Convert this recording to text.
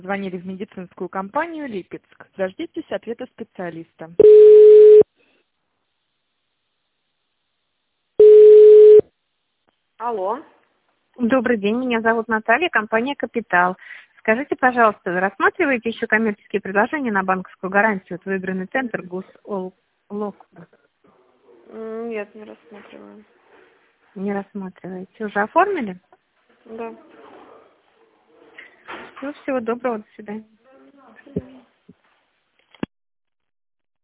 Звонили в медицинскую компанию Липецк. Дождитесь ответа специалиста. Алло. Добрый день, меня зовут Наталья, компания «Капитал». Скажите, пожалуйста, вы рассматриваете еще коммерческие предложения на банковскую гарантию? Вот выигранный центр ГУС-ЛОК. Нет, не рассматриваем. Не рассматриваете. Уже оформили? Да. Всего доброго, до свидания.